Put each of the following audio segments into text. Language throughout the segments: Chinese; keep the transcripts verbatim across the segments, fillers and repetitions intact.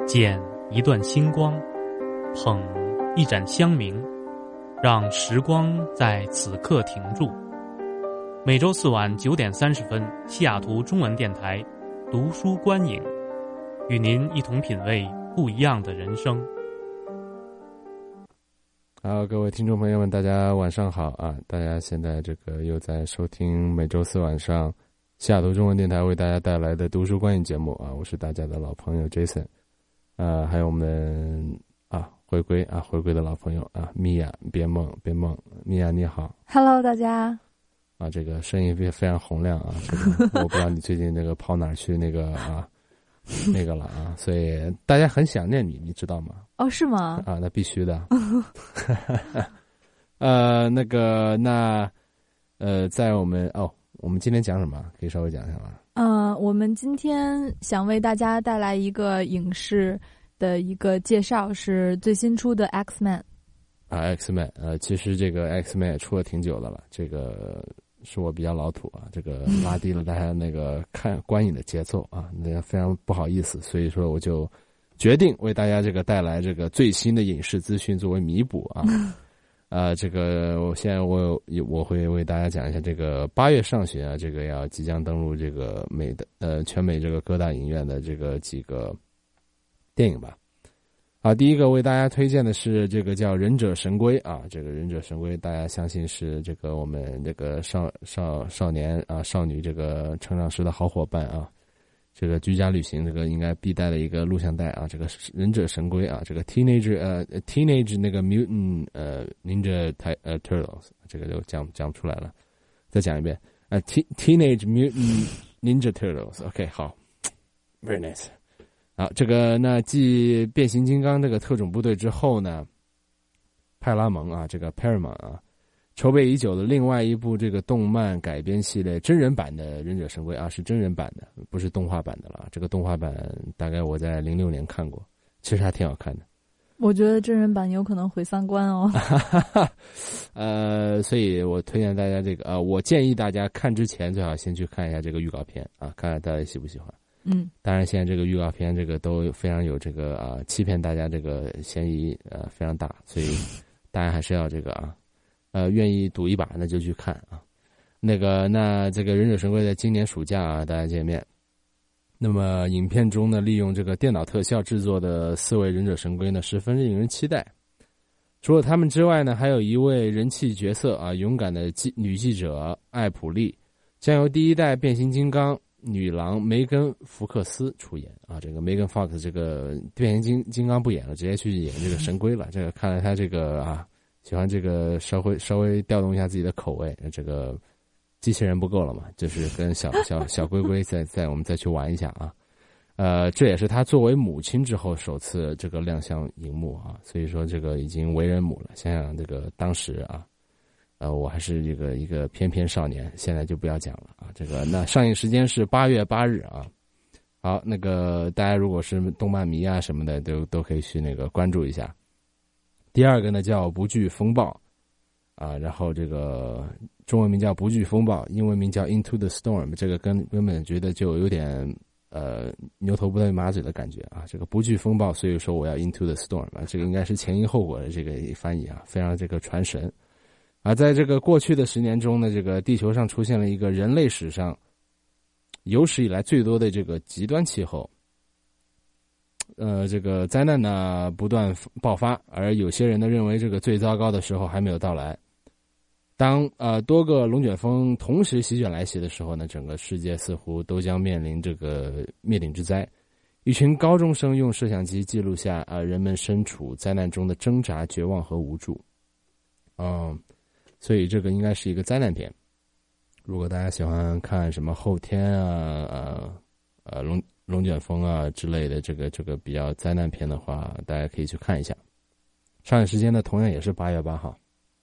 捡一段星光，捧一盏香茗，让时光在此刻停住。每周四晚九点三十分，西雅图中文电台读书观影，与您一同品味不一样的人生。 好，各位听众朋友们，大家晚上好啊！大家现在这个又在收听每周四晚上西雅图中文电台为大家带来的读书观影节目啊！我是大家的老朋友 Jason， 呃，还有我们啊回归啊回归的老朋友啊米娅，别梦别梦，米娅你好 ，Hello 大家啊，这个声音非非常洪亮啊，这个我不知道你最近这个跑哪儿去那个啊。那个了啊，所以大家很想念你，你知道吗？ 哦，是吗？ 啊，那必须的。呃，那个，那呃，在我们哦，我们今天讲什么？可以稍微讲一下吗？ 嗯、呃，我们今天想为大家带来一个影视的一个介绍，是最新出的 X-Men。 啊 ，X-Men， 呃，其实这个 X-Men 也出了挺久的了，这个。是我比较老土啊，这个拉低了大家那个看观影的节奏啊，那非常不好意思，所以说我就决定为大家这个带来这个最新的影视资讯作为弥补啊。呃，这个我现在我我会为大家讲一下这个八月上旬啊，这个要即将登陆这个美的呃全美这个各大影院的这个几个电影吧。啊，第一个为大家推荐的是这个叫《忍者神龟》啊，这个《忍者神龟》大家相信是这个我们这个少少少年啊少女这个成长时的好伙伴啊，这个居家旅行这个应该必带的一个录像带啊，这个《忍者神龟》啊，这个 teenage 呃 teenage 那个 mutant 呃 ninja 呃 turtles 这个就讲讲不出来了，再讲一遍啊 t teenage mutant ninja turtles，OK、okay, 好 ，very nice。好，这个那继变形金刚这个特种部队之后呢，派拉蒙啊，这个 Paramount 啊，筹备已久的另外一部这个动漫改编系列真人版的忍者神龟啊，是真人版的，不是动画版的了。这个动画版大概我在零六年看过，其实还挺好看的。 我觉得真人版有可能毁三观哦。 呃，所以我推荐大家这个啊、呃，我建议大家看之前最好先去看一下这个预告片啊，看看大家喜不喜欢。 嗯， 当然，现在这个预告片这个都非常有这个啊欺骗大家这个嫌疑呃非常大，所以大家还是要这个啊呃愿意赌一把那就去看啊。那个那这个忍者神龟在今年暑假啊大家见面。那么影片中呢，利用这个电脑特效制作的四位忍者神龟呢，十分令人期待。除了他们之外呢，还有一位人气角色啊，勇敢的记女记者艾普利，将由第一代变形金刚女郎梅根·福克斯出演啊，这个梅根· Fox 这个变形金金刚不演了，直接去演这个神龟了。这个看来他这个啊，喜欢这个稍微稍微调动一下自己的口味。这个机器人不够了嘛，就是跟小小小龟龟再再我们再去玩一下啊。呃，这也是他作为母亲之后首次这个亮相荧幕啊，所以说这个已经为人母了。想想这个当时啊。呃，我还是这个一个翩翩少年，现在就不要讲了啊。这个那上映时间是八月八日啊。好，那个大家如果是动漫迷啊什么的，都都可以去那个关注一下。第二个呢叫《不惧风暴》啊，然后这个中文名叫《不惧风暴》，英文名叫《Into the Storm》，这个根根本觉得就有点呃牛头不对马嘴的感觉啊。这个不惧风暴，所以说我要 Into the Storm 啊，这个应该是前因后果的这个翻译啊，非常这个传神。而在这个过去的十年中呢，这个地球上出现了一个人类史上有史以来最多的这个极端气候，呃，这个灾难呢不断爆发，而有些人呢认为这个最糟糕的时候还没有到来。当呃多个龙卷风同时席卷来袭的时候呢，整个世界似乎都将面临这个灭顶之灾。一群高中生用摄像机记录下啊、呃、人们身处灾难中的挣扎、绝望和无助。嗯。所以这个应该是一个灾难片。如果大家喜欢看什么后天啊、呃、呃龙龙卷风啊之类的这个这个比较灾难片的话，大家可以去看一下。上映时间呢，同样也是八月八号。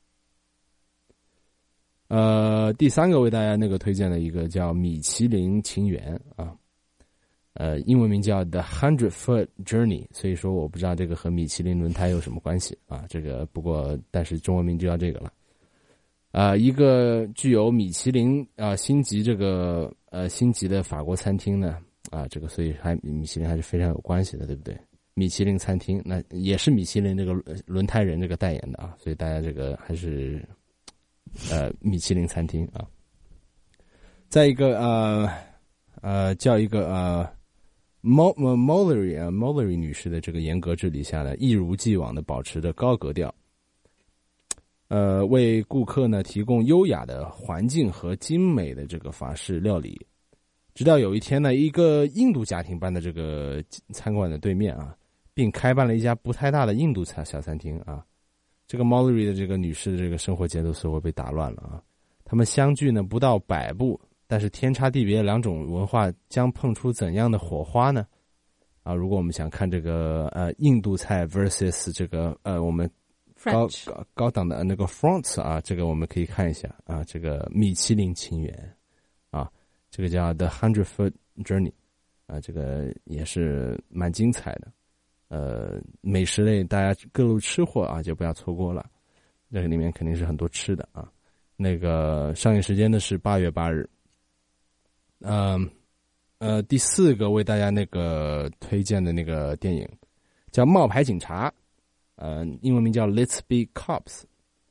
呃，第三个为大家那个推荐的一个叫《米其林情缘》啊，呃，英文名叫 The Hundred Foot Journey， 所以说我不知道这个和米其林轮胎有什么关系啊。这个不过但是中文名就叫这个了。啊、呃，一个具有米其林啊、呃、星级这个呃星级的法国餐厅呢啊，这个所以还米其林还是非常有关系的，对不对？ 米其林餐厅，那也是米其林这个轮胎人这个代言的啊，所以大家这个还是呃米其林餐厅啊。再一个呃呃叫一个呃 Mullery 啊 Mullery 女士的这个严格治理下呢，一如既往的保持着高格调，呃为顾客呢提供优雅的环境和精美的这个法式料理。直到有一天呢，一个印度家庭搬到这个餐馆的对面啊，并开办了一家不太大的印度餐小餐厅啊。这个 Mullery 的这个女士的这个生活节奏似乎被打乱了啊。他们相距呢不到百步，但是天差地别两种文化将碰出怎样的火花呢？啊，如果我们想看这个呃印度菜 versus 这个呃我们高高高档的那个 France 啊，这个我们可以看一下啊，这个米其林情缘啊。这个叫 The Hundred Foot Journey 啊，这个也是蛮精彩的。呃，美食类大家各路吃货啊，就不要错过了。这个里面肯定是很多吃的啊。那个上映时间呢是八月八日。嗯呃, 呃，第四个为大家那个推荐的那个电影叫《冒牌警察》，呃，英文名叫 Let's Be Cops。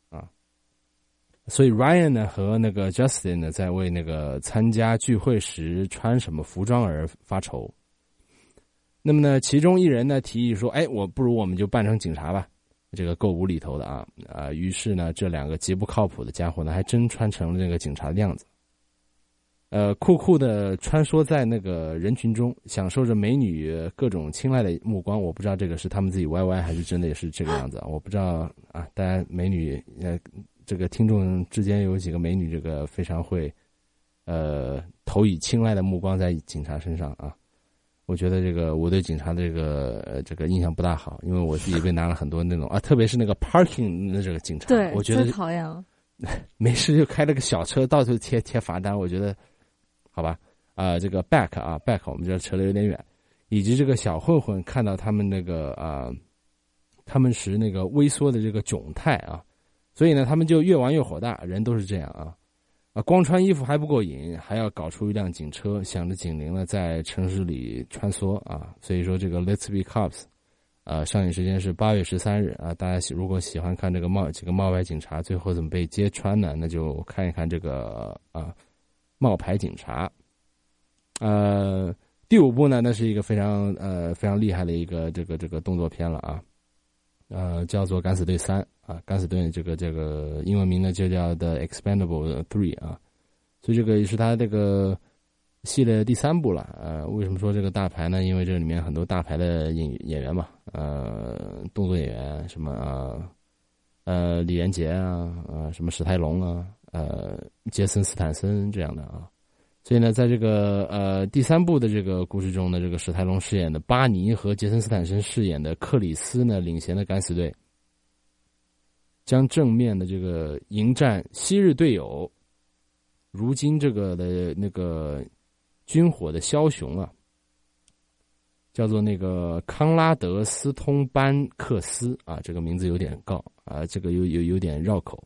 所以 Ryan 呢和那个 Justin 呢在为那个参加聚会时穿什么服装而发愁。那么呢，其中一人呢提议说：“哎，我不如我们就扮成警察吧。”这个够无厘头的啊啊！于是呢，这两个极不靠谱的家伙呢，还真穿成了那个警察的样子。呃，酷酷的穿梭在那个人群中，享受着美女各种青睐的目光。我不知道这个是他们自己歪歪，还是真的也是这个样子啊？我不知道啊，大家美女呃。这个听众之间有几个美女，这个非常会，呃，投以青睐的目光在警察身上啊。我觉得这个我对警察的这个呃这个印象不大好，因为我自己被拿了很多那种啊，特别是那个 parking 的这个警察， 对， 我觉得最讨厌了。 没事就开了个小车到处贴贴罚单，我觉得好吧啊、呃，这个 back 啊 back 我们这扯得有点远，以及这个小混混看到他们那个啊、呃，他们时那个微缩的这个窘态啊。所以呢，他们就越玩越火大，人都是这样啊，啊，光穿衣服还不过瘾，还要搞出一辆警车，响着警铃呢，在城市里穿梭啊。所以说，这个 Let's Be Cops， 呃，上映时间是八月十三日啊。大家如果喜欢看这个冒几个冒牌警察最后怎么被揭穿呢，那就看一看这个啊冒牌警察。呃，第五部呢，那是一个非常呃非常厉害的一个这个这个动作片了啊。呃，叫做《敢死队三》啊，《敢死队》这个这个英文名呢就叫 The Expendable Three 啊，所以这个也是他这个系列第三部了。呃，为什么说这个大牌呢？因为这里面很多大牌的演演员嘛，呃，动作演员什么啊，呃，李连杰啊，呃，什么史泰龙啊，呃，杰森斯坦森这样的啊。所以呢，在这个呃第三部的这个故事中呢，这个史泰龙饰演的巴尼和杰森斯坦森饰演的克里斯呢，领衔的敢死队将正面的这个迎战昔日队友，如今这个的那个军火的枭雄啊，叫做那个康拉德斯通班克斯啊，这个名字有点高啊，这个有有有点绕口。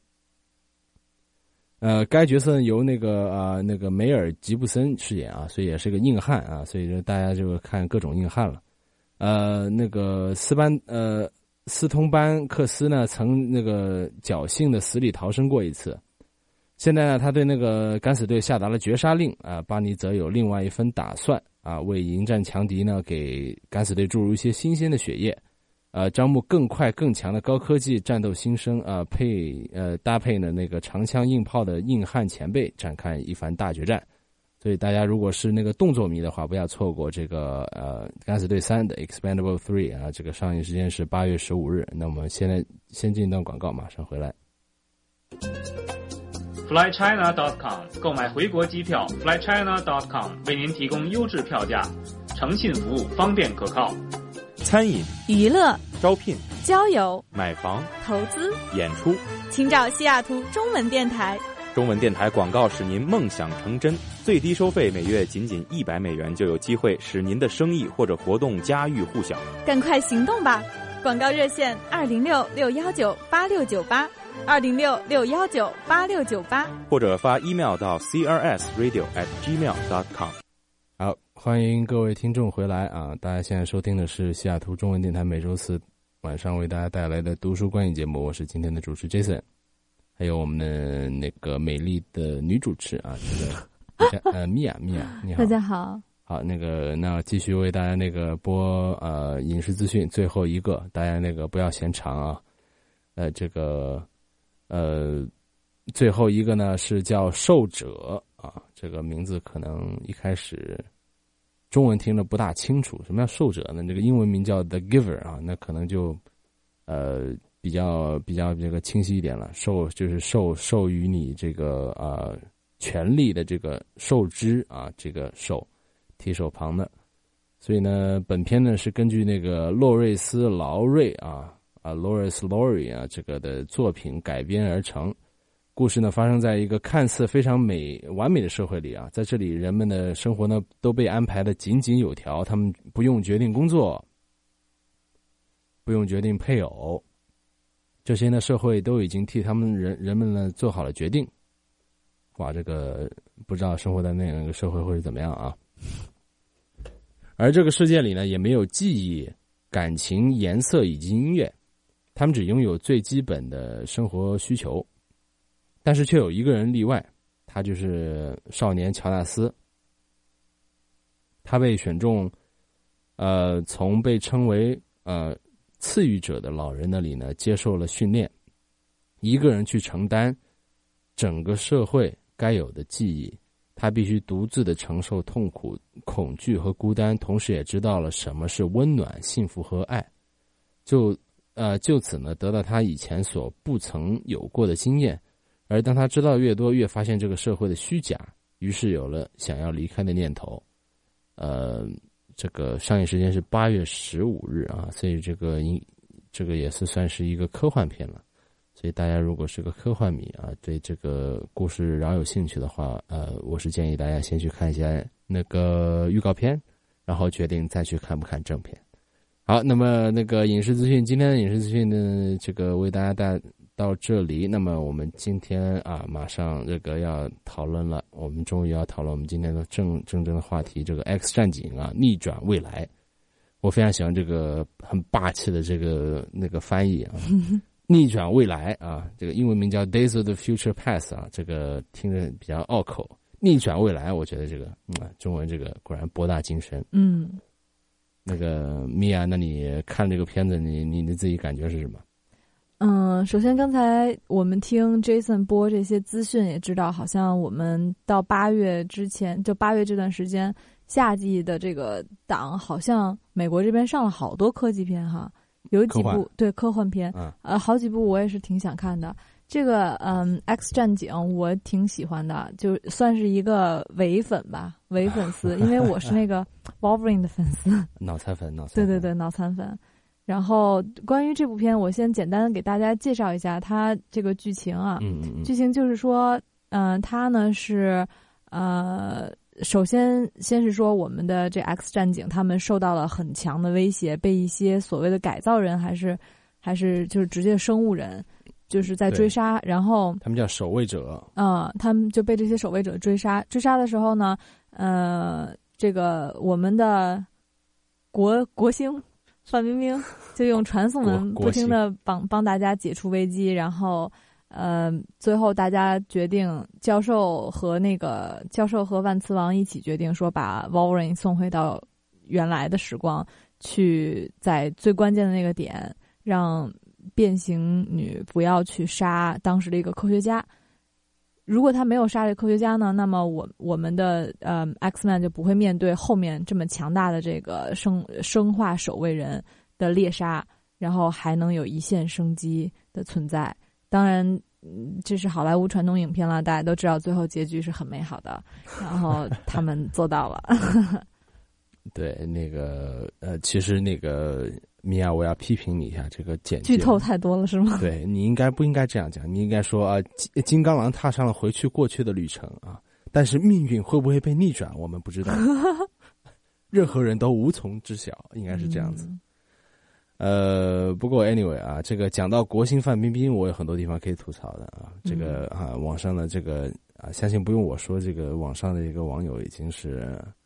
呃，该角色由那个啊、呃、那个梅尔吉布森饰演啊，所以也是个硬汉啊，所以就大家就看各种硬汉了。呃，那个斯班呃斯通班克斯呢，曾那个侥幸的死里逃生过一次，现在呢，他对那个敢死队下达了绝杀令啊，巴尼则有另外一分打算啊，为迎战强敌呢，给敢死队注入一些新鲜的血液。呃，招募更快更强的高科技战斗新生啊，配呃搭配呢那个长枪硬炮的硬汉前辈，展开一番大决战。所以大家如果是那个动作迷的话，不要错过这个呃敢死队三的 Expendable Three 啊，这个上映时间是八月十五日。那我们现在先进一段广告，马上回来。 fly china dot com 购买回国机票 fly china dot com 为您提供优质票价，诚信服务，方便可靠。 餐饮、 娱乐、 招聘、 交友、 买房、 投资、 演出， 请找西雅图中文电台。 中文电台广告使您梦想成真，最低收费每月仅仅一百美元，就有机会使您的生意或者活动家喻户晓。 赶快行动吧！广告热线二零六六幺九八六九八，二零六六幺九八六九八， 或者发 email 到 c r s radio at gmail dot com。 好， 欢迎各位听众回来啊！大家现在收听的是西雅图中文电台每周四晚上为大家带来的读书观影节目，我是今天的主持 Jason， 还有我们的那个美丽的女主持啊，这个呃米娅米娅，你好， 大家好。 好，那个那继续为大家那个播呃影视资讯，最后一个大家那个不要嫌长啊，呃这个呃最后一个呢是叫受者啊，这个名字可能一开始中文听得不大清楚，什么叫受者呢？这个英文名叫 The Giver 啊，那可能就呃比较比较这个清晰一点了，受就是授授予你这个呃权利的这个受之啊，这个受。提手旁的，所以呢，本片呢是根据那个洛瑞斯·劳瑞啊啊 ，Loris Lowry 啊这个的作品改编而成。故事呢发生在一个看似非常美完美的社会里啊，在这里人们的生活呢都被安排的井井有条，他们不用决定工作，不用决定配偶，这些呢社会都已经替他们人人们呢做好了决定。哇，这个不知道生活在那样一个社会会是怎么样啊？而这个世界里呢，也没有记忆、感情、颜色以及音乐，他们只拥有最基本的生活需求。但是却有一个人例外，他就是少年乔纳斯。他被选中，呃，从被称为呃赐予者的老人那里呢，接受了训练，一个人去承担整个社会该有的记忆。他必须独自的承受痛苦、恐惧和孤单，同时也知道了什么是温暖、幸福和爱。就呃就此呢，得到他以前所不曾有过的经验。而当他知道越多，越发现这个社会的虚假，于是有了想要离开的念头。呃，这个上映时间是八月十五日啊，所以这个这个也是算是一个科幻片了。所以大家如果是个科幻迷啊，对这个故事饶有兴趣的话，呃，我是建议大家先去看一下那个预告片，然后决定再去看不看正片。好，那么那个影视资讯，今天的影视资讯呢，这个为大家带到这里。那么我们今天啊，马上这个要讨论了，我们终于要讨论我们今天的正正正的话题，这个 X 战警啊，逆转未来。我非常喜欢这个很霸气的这个那个翻译啊。逆转未来啊，这个英文名叫 Days of the Future Past 啊，这个听着比较拗口。逆转未来，我觉得这个嗯，中文这个果然博大精深。 嗯， 那个米娅，那你看这个片子，你你的自己感觉是什么？ 嗯，首先刚才我们听 Jason 播这些资讯，也知道好像我们到八月之前，就八月这段时间，夏季的这个档，好像美国这边上了好多科技片哈。有几部对科幻片， 嗯、 呃，好几部我也是挺想看的。这个嗯，《X 战警》我挺喜欢的，就算是一个伪粉吧，伪粉丝，因为我是那个 Wolverine 的粉丝， 脑残粉，脑残粉， 对对对，脑残粉。然后关于这部片，我先简单的给大家介绍一下它这个剧情啊， 嗯嗯嗯， 剧情就是说，嗯、呃，它呢是呃。首先，先是说我们的这 X 战警，他们受到了很强的威胁，被一些所谓的改造人，还是还是就是直接生物人，就是在追杀。然后他们叫守卫者， 嗯，他们就被这些守卫者追杀。追杀的时候呢，呃，这个我们的国国星范冰冰就用传送门不停的帮帮大家解除危机，然后。呃，最后大家决定，教授和那个教授和万磁王一起决定说，把 Wolverine 送回到原来的时光，去在最关键的那个点，让变形女不要去杀当时的一个科学家。如果他没有杀这科学家呢，那么我我们的呃 X-Men 就不会面对后面这么强大的这个生生化守卫人的猎杀，然后还能有一线生机的存在。当然，这是好莱坞传统影片了，大家都知道最后结局是很美好的，然后他们做到了。 对，那个呃，其实那个米娅，我要批评你一下，这个简介剧透太多了是吗？ 对，你应该不应该这样讲？你应该说啊，金金刚狼踏上了回去过去的旅程啊，但是命运会不会被逆转，我们不知道，任何人都无从知晓，应该是这样子。嗯呃，不过 anyway 啊，这个讲到国星范冰冰，我有很多地方可以吐槽的啊。这个啊，网上的这个啊，相信不用我说，这个网上的一个网友已经是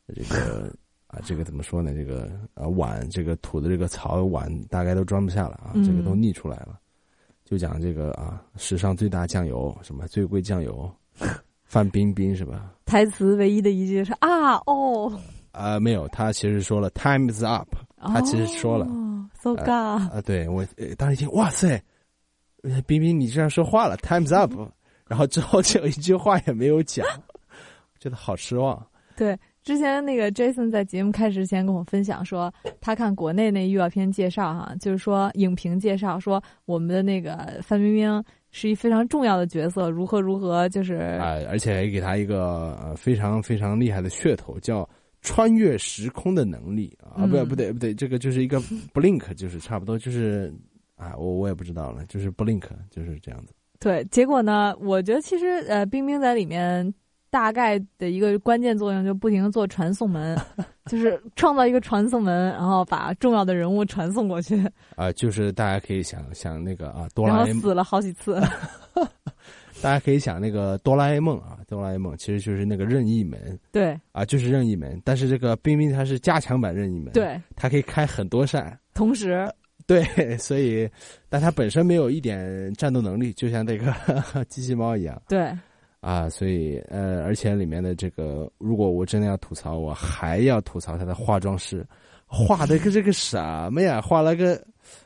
这个啊，这个怎么说呢？这个呃碗，这个土的这个槽碗大概都装不下了啊，这个都溢出来了。就讲这个啊，史上最大酱油，什么最贵酱油，范冰冰是吧？ 台词唯一的一句是啊哦。 啊、呃，没有，他其实说了 "Time's up"， 他其实说了。 哦 "So God"。 啊、呃，对我呃当时一听，哇塞，冰冰你这样说话了 "Time's up"， 然后之后就一句话也没有讲，觉得好失望。 对。之前那个 Jason 在节目开始之前跟我分享说，他看国内那预告片介绍哈，就是说影评介绍说我们的那个范冰冰是一非常重要的角色，如何如何就是啊、呃，而且还给他一个呃非常非常厉害的噱头，叫穿越时空的能力啊， 嗯、 不不对不对，这个就是一个 blink， 就是差不多就是啊，我我也不知道了，就是 blink 就是这样子。 对，结果呢，我觉得其实呃，冰冰在里面。大概的一个关键作用就不停的做传送门，就是创造一个传送门，然后把重要的人物传送过去。 啊、呃，就是大家可以想想那个啊，哆啦 A 梦， 然后死了好几次。 大家可以想那个哆啦 A 梦啊，哆啦 A 梦其实就是那个任意门。 对。 啊，就是任意门，但是这个冰冰它是加强版任意门。 对。 它可以开很多扇。 同时。 对，所以，但它本身没有一点战斗能力，就像那个机器猫一样。 对。 啊，所以呃，而且里面的这个，如果我真的要吐槽，我还要吐槽他的化妆师，画的跟这个什么呀？画了个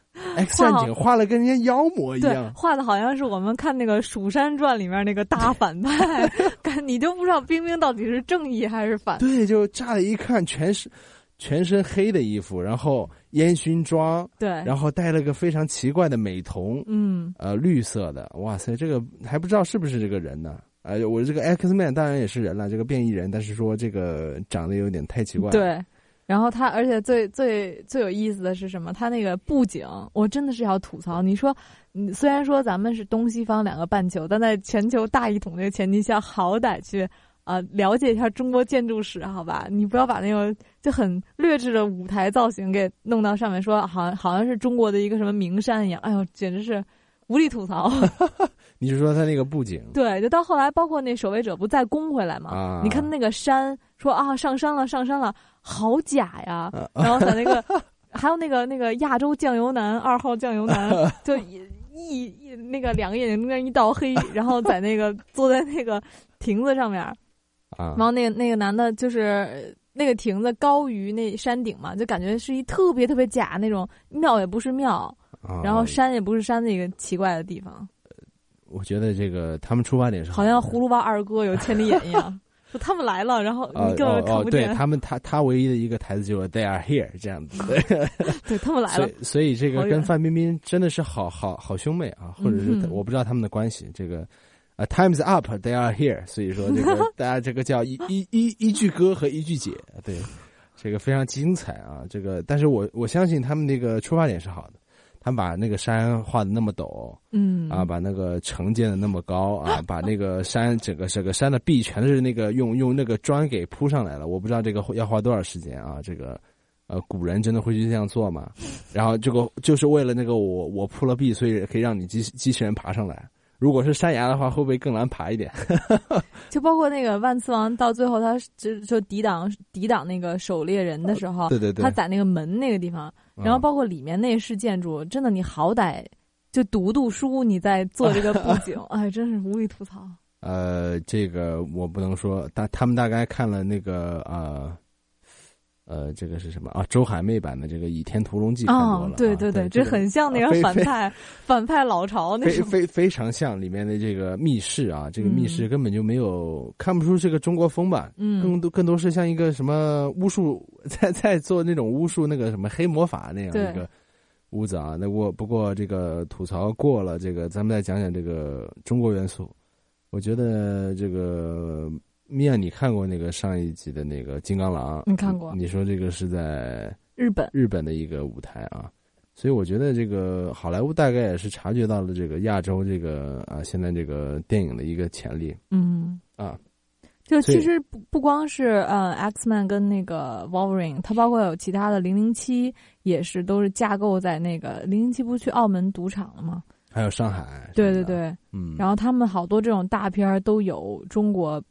X 战警，画了跟人家妖魔一样， 画的好像是我们看那个《蜀山传》里面那个大反派，你就不知道冰冰到底是正义还是反。 对，就乍的一看全是全身黑的衣服，然后烟熏妆， 对， 然后戴了个非常奇怪的美瞳， 嗯， 呃，绿色的，哇塞，这个还不知道是不是这个人呢？哎、呃，我这个 X-Man 当然也是人了，这个变异人，但是说这个长得有点太奇怪了。 对，然后他，而且最最最有意思的是什么？他那个布景，我真的是要吐槽。你说，虽然说咱们是东西方两个半球，但在全球大一统这个前提下，好歹去啊、呃、了解一下中国建筑史，好吧？你不要把那个就很劣质的舞台造型给弄到上面，说好像好像是中国的一个什么名山一样。哎呦，简直是无力吐槽。 你是说他那个布景？ 对，就到后来，包括那守卫者不再攻回来嘛？ 啊、 你看那个山，说啊上山了，上山了，好假呀！啊、然后在那个，还有那个那个亚洲酱油男二号酱油男，就一一那个两个眼睛中一道黑，然后在那个坐在那个亭子上面， 啊， 然后那个那个男的就是那个亭子高于那山顶嘛，就感觉是一特别特别假那种庙也不是庙， 啊、 然后山也不是山的一个奇怪的地方。 我觉得这个他们出发点是好像葫芦娃二哥有千里眼一样，说他们来了，然后你根本看不见。 哦哦、对他们，他他唯一的一个台词就是 "They are here" 这样子。对， 对他们来了。 所以，所以这个跟范冰冰真的是好好好兄妹啊，或者是我不知道他们的关系。这个啊 ，Time's up, they are here。所以说这个大家这个叫一一一一句歌和一句解，对，这个非常精彩啊。这个，但是我我相信他们那个出发点是好的。他们把那个山画的那么陡， 嗯啊，把那个城建的那么高啊，把那个山整个整个山的壁全是那个用用那个砖给铺上来了。我不知道这个要花多少时间啊，这个呃古人真的会去这样做吗？然后这个就是为了那个我我铺了壁，所以可以让你机机器人爬上来。如果是山崖的话，会不会更难爬一点？ 就包括那个万磁王到最后他就就抵挡抵挡那个狩猎人的时候， 对对对， 他在那个门那个地方。然后包括里面内饰建筑，真的你好歹就读读书，你再做这个布景，哎，真是无力吐槽。 呃，这个我不能说，但他们大概看了那个呃呃，这个是什么啊？周海媚版的这个《倚天屠龙记》看多了， 哦、对对对， 这这很像那个反派反派老巢那种， 非非非常像里面的这个密室啊，这个密室根本就没有、嗯、看不出这个中国风吧？ 嗯， 更多更多是像一个什么巫术，在在做那种巫术那个什么黑魔法那样一个屋子啊。那我不过这个吐槽过了，这个咱们再讲讲这个中国元素。我觉得这个。米娅，你看过那个上一集的那个《金刚狼》？ 你看过？ 你说这个是在日本， 日本的一个舞台啊，所以我觉得这个好莱坞大概也是察觉到了这个亚洲这个啊现在这个电影的一个潜力。 嗯啊， 就其实不不光是呃 X-Men 跟那个 Wolverine， 它包括有其他的零零七也是都是架构在那个零零七不是去澳门赌场了吗？ 还有上海。 对对对， 嗯， 然后他们好多这种大片都有中国。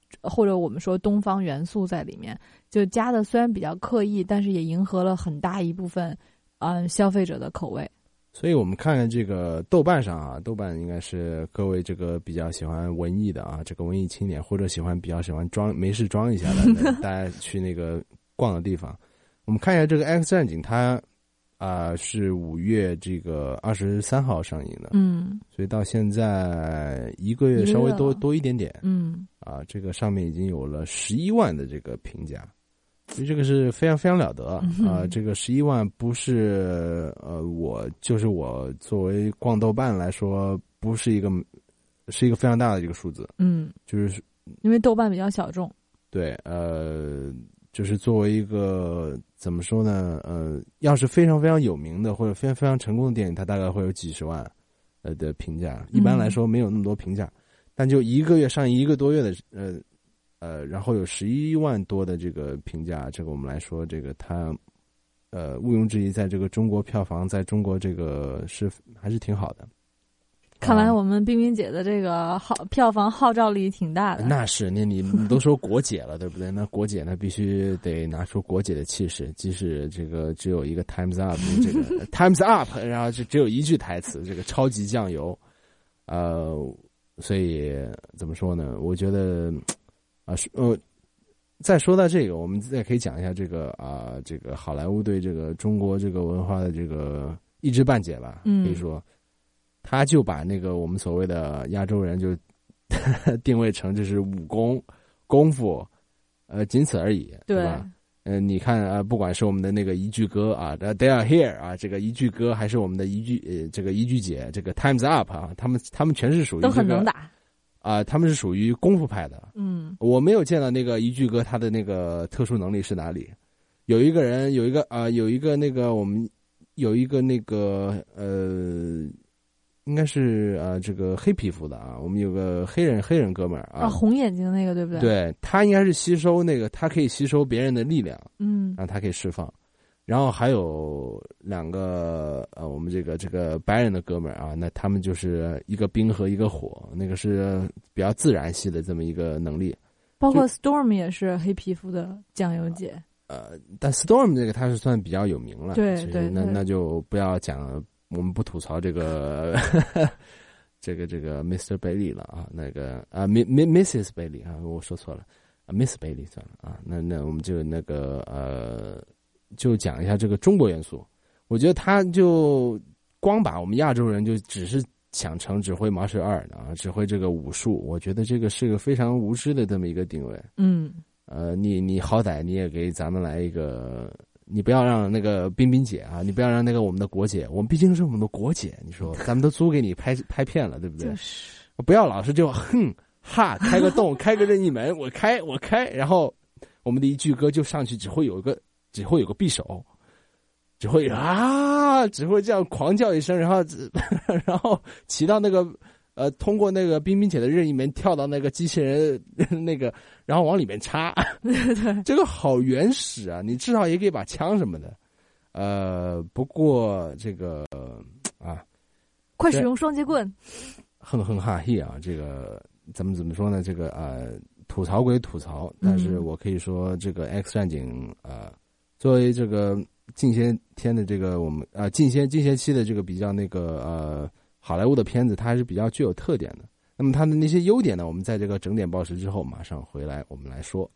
或者我们说东方元素在里面，就加的虽然比较刻意，但是也迎合了很大一部分嗯、呃、消费者的口味。 所以我们看看这个豆瓣上啊，豆瓣应该是各位这个比较喜欢文艺的啊，这个文艺青年或者喜欢比较喜欢装没事装一下的，大家去那个逛的地方，我们看一下这个 X 战警，它啊、呃、是五月这个二十三号上映的， 嗯， 所以到现在一个月稍微多多一点点， 嗯， 啊，这个上面已经有了十一万的这个评价。所以这个是非常非常了得啊、 嗯呃！这个十一万不是呃，我就是我作为逛豆瓣来说，不是一个是一个非常大的一个数字。 嗯， 就是因为豆瓣比较小众。 对，呃，就是作为一个怎么说呢？呃，要是非常非常有名的或者非常非常成功的电影，它大概会有几十万呃的评价。一般来说没有那么多评价，嗯、但就一个月上映一个多月的呃。呃，然后有十一万多的这个评价，这个我们来说，这个它，呃，毋庸置疑，在这个中国票房，在中国这个是还是挺好的。 看来我们冰冰姐的这个号票房号召力挺大的。 那是，那你你都说国姐了，对不对？那国姐呢，必须得拿出国姐的气势，即使这个只有一个 Times Up， 这个 Times Up， 然后就只有一句台词，这个超级酱油，呃，所以怎么说呢？我觉得。啊，呃，再说到这个，我们再可以讲一下这个啊，这个好莱坞对这个中国这个文化的这个一知半解吧。嗯，可以说，他就把那个我们所谓的亚洲人就定位成这是武功功夫，呃，仅此而已，对吧？嗯、呃，你看啊，不管是我们的那个一句歌啊 ，They are here 啊，这个一句歌，还是我们的一句呃，这个一句姐，这个 Times Up 啊，他们他们全是属于、这个、 都很能打。 啊、呃，他们是属于功夫派的。 嗯， 我没有见到那个一句哥他的那个特殊能力是哪里。有一个人，有一个啊、呃，有一个那个我们有一个那个呃，应该是啊、呃、这个黑皮肤的啊，我们有个黑人黑人哥们儿啊， 啊红眼睛那个对不对？ 对，他应该是吸收那个，他可以吸收别人的力量， 嗯， 然后他可以释放。然后还有两个呃，我们这个这个白人的哥们儿啊，那他们就是一个冰和一个火，那个是比较自然系的这么一个能力。 包括 Storm 也是黑皮肤的酱油姐。 呃，但 Storm 这个他是算比较有名了， 对对对， 那那就不要讲，我们不吐槽这个这个这个 Mister Bailey 了啊，那个啊 Missus Bailey 啊，我说错了啊 Miss Bailey 算了啊，那那我们就那个呃。就讲一下这个中国元素，我觉得他就光把我们亚洲人就只是想成只会毛十二啊，只会这个武术，我觉得这个是个非常无知的这么一个定位。 嗯， 呃，你你好歹你也给咱们来一个，你不要让那个冰冰姐啊，你不要让那个我们的国姐，我们毕竟是我们的国姐，你说咱们都租给你拍拍片了，对不对？ 就是， 不要老是就哼哈开个洞开个任意门，我开我开，然后我们的一句歌就上去只会有一个。只会有个匕首，只会啊，只会这样狂叫一声，然后，然后骑到那个呃，通过那个冰冰姐的任意门跳到那个机器人那个，然后往里面插。 对， 这个好原始啊！你至少也给把枪什么的。呃，不过这个啊， 快使用双节棍。 哼哼哈嘿啊，这个怎么怎么说呢？这个呃，吐槽归吐槽，但是我可以说这个 X 战警呃。作为这个近些天的这个我们啊、呃、近些近些期的这个比较那个呃好莱坞的片子，它还是比较具有特点的。那么它的那些优点呢，我们在这个整点报时之后马上回来我们来说。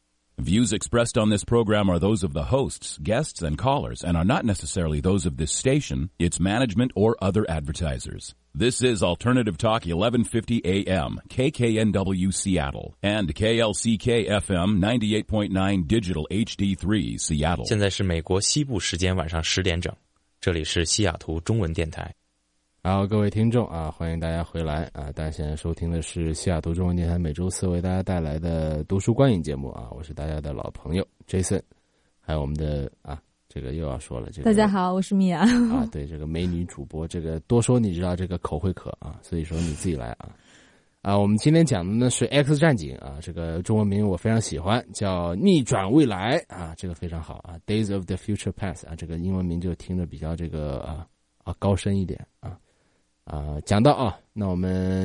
Views expressed on this program are those of the hosts, guests, and callers, and are not necessarily those of this station, its management, or other advertisers. This is Alternative Talk eleven fifty A M, K K N W Seattle, and K L C K F M ninety-eight point nine Digital H D three Seattle. 现在是美国西部时间晚上十点整，这里是西雅图中文电台。 好，各位听众啊，欢迎大家回来啊！大家现在收听的是西雅图中文电台每周四为大家带来的读书观影节目啊，我是大家的老朋友 Jason， 还有我们的啊，这个又要说了，这个大家好，我是米娅啊，对，这个美女主播，这个多说你知道这个口会渴啊，所以说你自己来啊啊！我们今天讲的呢是 X 战警啊，这个中文名我非常喜欢，叫逆转未来啊，这个非常好啊 ，Days of the Future Past 啊，这个英文名就听着比较这个啊啊高深一点啊。啊、呃，讲到啊，那我们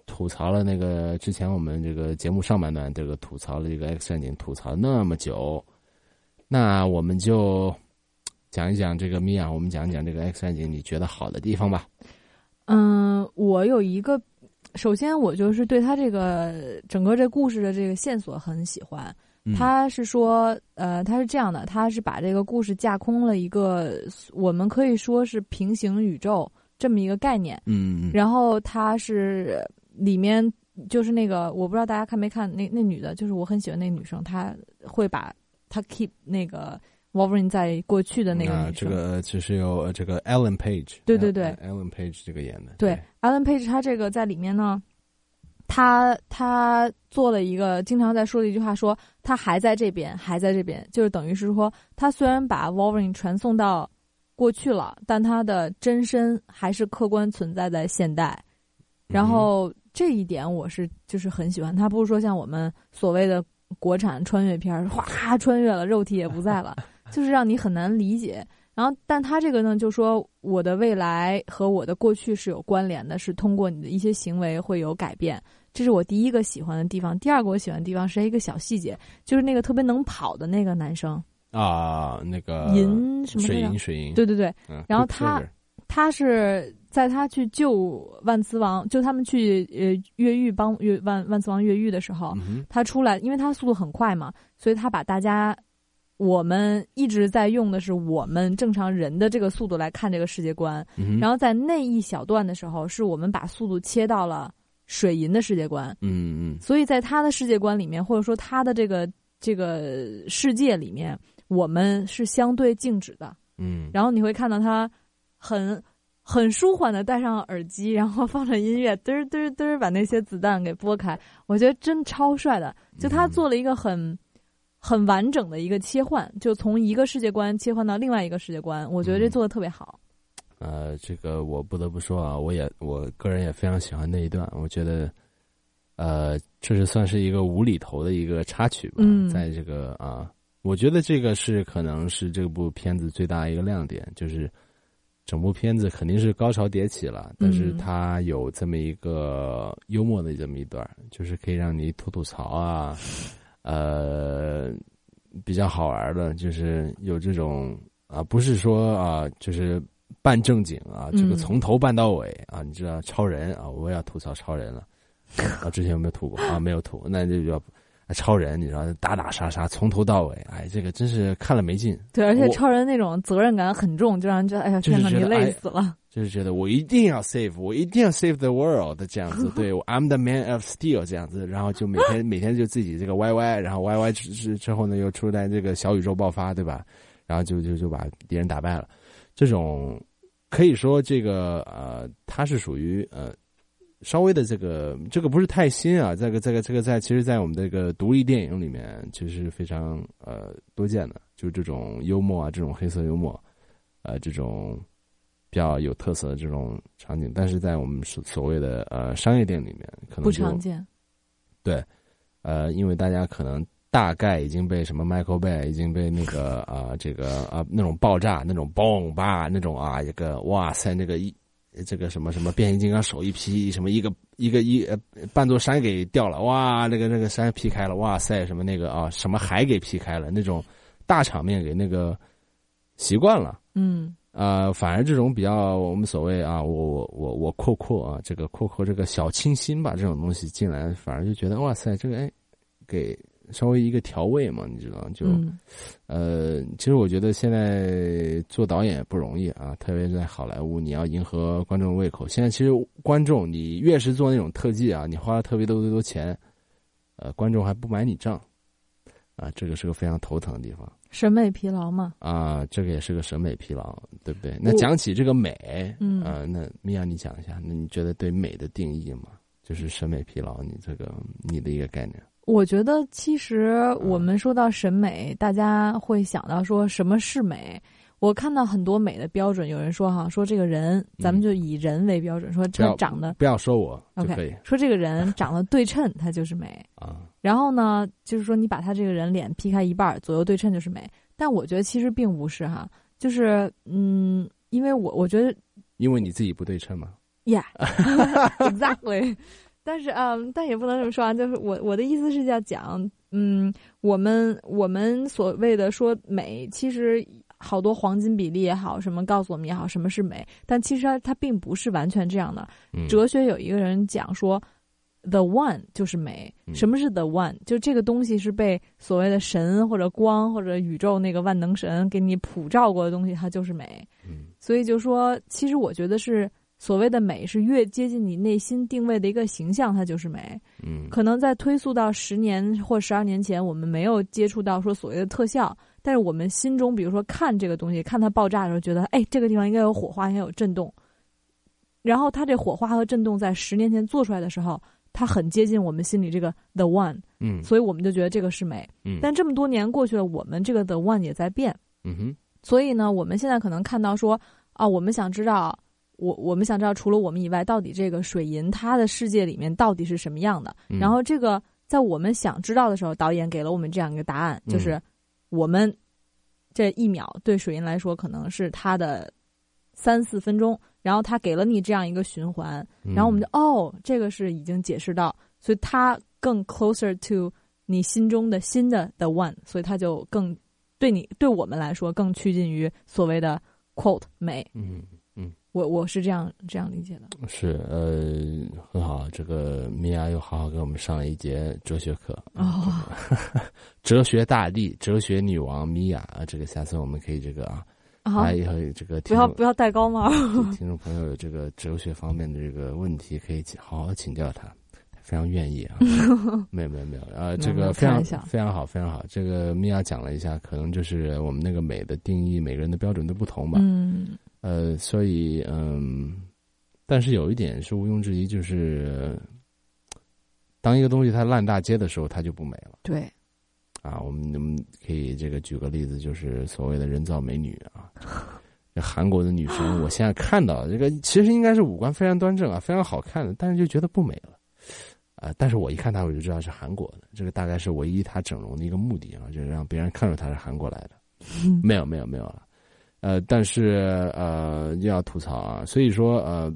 吐槽了那个之前我们这个节目上半段这个吐槽了这个 X 战警吐槽那么久，那我们就讲一讲这个米娅，我们讲一讲这个 X 战警你觉得好的地方吧。 嗯，我有一个，首先我就是对他这个整个这故事的这个线索很喜欢。他是说，呃，他是这样的，他是把这个故事架空了一个，我们可以说是平行宇宙这么一个概念。 嗯， 然后他是里面就是那个，我不知道大家看没看那那女的，就是我很喜欢那女生，她会把她 keep 那个 Wolverine 在过去的那个女生。 啊，这个就是有这个 Ellen Page。 对对对 ，Ellen Page 这个演的。 对 ，Ellen Page 她这个在里面呢。他他做了一个经常在说的一句话，说他还在这边，还在这边，就是等于是说，他虽然把 Wolverine 传送到过去了，但他的真身还是客观存在在现代。然后这一点我是就是很喜欢，他不是说像我们所谓的国产穿越片，哗穿越了，肉体也不在了，就是让你很难理解。然后，但他这个呢，就说我的未来和我的过去是有关联的，是通过你的一些行为会有改变。这是我第一个喜欢的地方。第二个我喜欢的地方是一个小细节，就是那个特别能跑的那个男生啊，那个银什么水银水银， 对对对。 嗯、 然后他他是在他去救万磁王，就他们去呃越狱帮越万万磁王越狱的时候， 嗯、 他出来，因为他速度很快嘛，所以他把大家。我们一直在用的是我们正常人的这个速度来看这个世界观， 嗯、 然后在那一小段的时候，是我们把速度切到了水银的世界观。 嗯嗯， 所以在他的世界观里面，或者说他的这个这个世界里面，我们是相对静止的。 嗯， 然后你会看到他很很舒缓的戴上耳机，然后放着音乐，嘚儿嘚儿嘚儿把那些子弹给拨开，我觉得真超帅的。就他做了一个很。嗯很完整的一个切换，就从一个世界观切换到另外一个世界观，我觉得这做的特别好。 嗯、呃，这个我不得不说啊，我也我个人也非常喜欢那一段，我觉得，呃，这是算是一个无厘头的一个插曲吧， 嗯、 在这个啊，我觉得这个是可能是这部片子最大的一个亮点，就是整部片子肯定是高潮迭起了，但是它有这么一个幽默的这么一段，就是可以让你吐吐槽啊。呃，比较好玩的，就是有这种啊，不是说啊，就是扮正经啊，这个从头扮到尾啊，你知道超人啊，我要吐槽超人了啊，之前有没有吐过啊？没有吐，那就要超人，你知道打打杀杀从头到尾，哎，这个真是看了没劲。 对，而且超人那种责任感很重，就让人觉得哎呀，天哪，你累死了。 就是觉得我一定要 save， 我一定要 save the world 这样子，对，I'm the man of steel 这样子，然后就每天每天就自己这个 Y Y， 然后 Y Y 之之后呢又出来这个小宇宙爆发，对吧？然后就就就把敌人打败了。这种可以说这个呃，它是属于呃稍微的这个这个不是太新啊，这个这个这个在其实，在我们这个独立电影里面其实非常呃多见的，就是这种幽默啊，这种黑色幽默，呃，这种。比较有特色的这种场景，但是在我们所所谓的呃商业电影里面，可能不常见。 对，呃，因为大家可能大概已经被什么 Michael Bay 已经被那个啊、呃、这个啊、呃、那种爆炸那种嘣吧那种啊一个哇塞那个一这个什么什么变形金刚手一劈什么一个一个一呃半座山给掉了哇那个那个山劈开了哇塞什么那个啊什么海给劈开了那种大场面给那个习惯了嗯。 呃，反而这种比较我们所谓啊，我我我我扩扩啊，这个扩扩这个小清新吧，这种东西进来，反而就觉得哇塞，这个哎，给稍微一个调味嘛，你知道就， 嗯、 呃，其实我觉得现在做导演不容易啊，特别在好莱坞，你要迎合观众胃口。现在其实观众，你越是做那种特技啊，你花了特别多多多钱，呃，观众还不买你账，啊，这个是个非常头疼的地方。 审美疲劳嘛？ 啊，这个也是个审美疲劳，对不对？那讲起这个美， 嗯， 啊，那米娅你讲一下，那你觉得对美的定义嘛？就是审美疲劳，你这个你的一个概念。 我觉得其实我们说到审美，嗯、大家会想到说什么是美？我看到很多美的标准，有人说哈，说这个人，咱们就以人为标准，嗯、说这长得不要说我就可以 ，OK， 说这个人长得对称，他就是美啊。 然后呢，就是说你把他这个人脸劈开一半，左右对称就是美。但我觉得其实并不是哈，就是嗯，因为我我觉得， 因为你自己不对称嘛 ，Yeah，exactly， 但是嗯，但也不能这么说啊，就是我我的意思是要讲，嗯，我们我们所谓的说美，其实好多黄金比例也好，什么告诉我们也好，什么是美，但其实它它并不是完全这样的。 嗯、 哲学有一个人讲说 ，the one 就是美。什么是 the one？ 就这个东西是被所谓的神或者光或者宇宙那个万能神给你普照过的东西，它就是美。 嗯， 所以就说，其实我觉得是所谓的美，是越接近你内心定位的一个形象，它就是美。 嗯， 可能在推溯到十年或十二年前，我们没有接触到说所谓的特效。但是我们心中，比如说看这个东西，看它爆炸的时候，觉得哎，这个地方应该有火花，应该有震动。然后它这火花和震动在十年前做出来的时候，它很接近我们心里这个 the one， 嗯， 所以我们就觉得这个是美。 嗯， 但这么多年过去了，我们这个 the one 也在变。 嗯哼， 所以呢，我们现在可能看到说啊，我们想知道，我我们想知道除了我们以外，到底这个水银它的世界里面到底是什么样的？ 嗯、 然后这个在我们想知道的时候，导演给了我们这样一个答案， 嗯、 就是我们这一秒对水银来说可能是它的三四分钟，然后他给了你这样一个循环，然后我们就、嗯、哦，这个是已经解释到，所以它更 closer to 你心中的新的 the one， 所以它就更对你对我们来说更趋近于所谓的 quote 美。 嗯嗯， 我我是这样这样理解的。 是呃很好，这个米娅又好好给我们上了一节哲学课哦， 哲学大帝、哲学女王米娅啊，这个下次我们可以这个啊。啊，以后这个不要不要戴高帽。 听众朋友有这个哲学方面的这个问题，可以好好请教他，非常愿意啊。没有没有没有啊，这个非常非常好非常好。这个米娅讲了一下，可能就是我们那个美的定义，每个人的标准都不同吧。 嗯。 呃，所以嗯，但是有一点是毋庸置疑，就是当一个东西它烂大街的时候，它就不美了。 对。 啊，我们我们可以这个举个例子，就是所谓的人造美女啊，这韩国的女生，我现在看到这个其实应该是五官非常端正啊，非常好看的，但是就觉得不美了，啊、呃，但是我一看她我就知道是韩国的，这个大概是唯一她整容的一个目的啊，就是让别人看出她是韩国来的，没有没有没有了，呃，但是呃又要吐槽啊，所以说呃，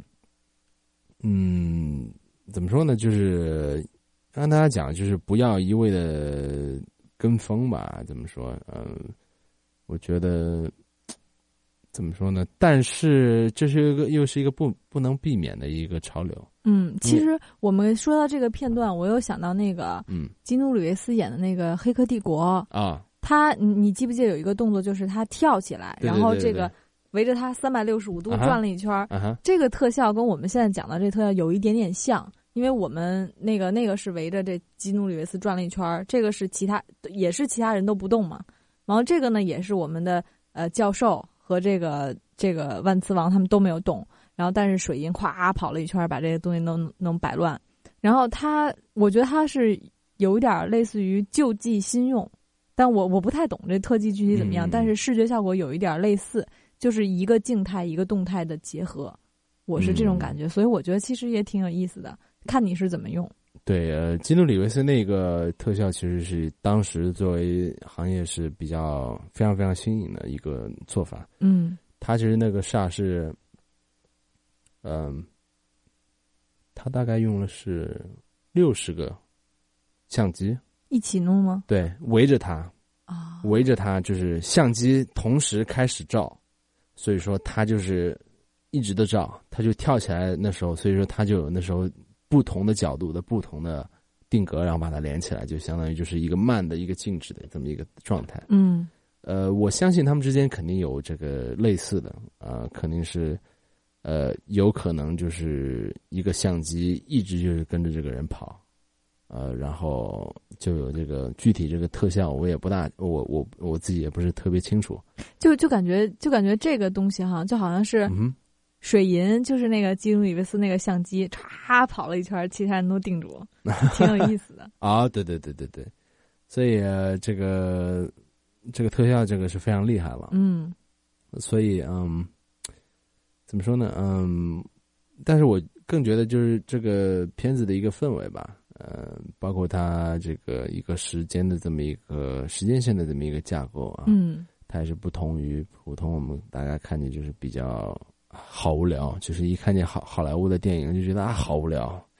嗯，怎么说呢，就是刚才大家讲，就是不要一味的跟风吧，怎么说？嗯，我觉得怎么说呢？但是这是一个又是一个不不能避免的一个潮流。 嗯，其实我们说到这个片段，我有想到那个， 嗯， 基努里维斯演的那个《黑客帝国》 啊， 他你你记不记得有一个动作，就是他跳起来， 对对对对对， 然后这个围着他三百六十五度转了一圈， 啊哈， 这个特效跟我们现在讲的这特效有一点点像。因为我们那个那个是围着这基努里维斯转了一圈，这个是其他也是其他人都不动嘛。然后这个呢也是我们的呃教授和这个这个万磁王他们都没有动。然后但是水银咵跑了一圈，把这个东西能能摆乱。然后他我觉得他是有一点类似于旧技新用，但我我不太懂这特技具体怎么样， 嗯、 但是视觉效果有一点类似，就是一个静态一个动态的结合。我是这种感觉， 嗯、 所以我觉得其实也挺有意思的。看你是怎么用。 对，呃，基努里维斯那个特效其实是当时作为行业是比较非常非常新颖的一个做法。 嗯， 他其实那个煞是，嗯、呃，他大概用了是六十个相机一起弄吗？ 对，围着他啊， 围着他就是相机同时开始照，所以说他就是一直的照，他就跳起来那时候，所以说他就有那时候。不同的角度的不同的定格，然后把它连起来，就相当于就是一个慢的一个静止的这么一个状态。 嗯， 呃，我相信他们之间肯定有这个类似的，呃，肯定是，呃，有可能就是一个相机一直就是跟着这个人跑，呃，然后就有这个具体这个特效，我也不大，我我我自己也不是特别清楚。 就就感觉就感觉这个东西哈，就好像是。 嗯水银就是那个基努里维斯那个相机，唰跑了一圈，其他人都定住，挺有意思的。 啊、哦，对对对对对，所以、呃、这个这个特效这个是非常厉害了。 嗯， 所以嗯，怎么说呢？嗯，但是我更觉得就是这个片子的一个氛围吧，呃，包括它这个一个时间的这么一个时间线的这么一个架构啊， 嗯， 它也是不同于普通我们大家看见就是比较。好无聊，就是一看见好好莱坞的电影就觉得啊好无聊，